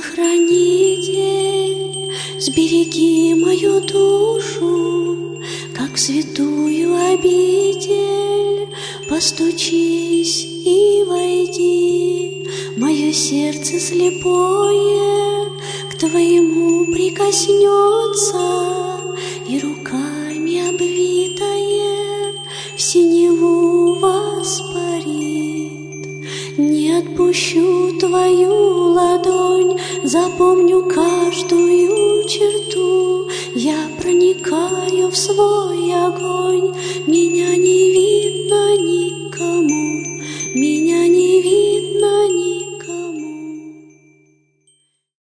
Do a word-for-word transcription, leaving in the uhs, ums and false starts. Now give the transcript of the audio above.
хранитель, сбереги мою душу, как святую обитель. Постучись и войди, мое сердце слепое к твоему прикоснется, и руками обвитое в синеву воспарит. Не отпущу твою ладонь, запомню каждую черту. Я проникаю в свой огонь, меня не видно.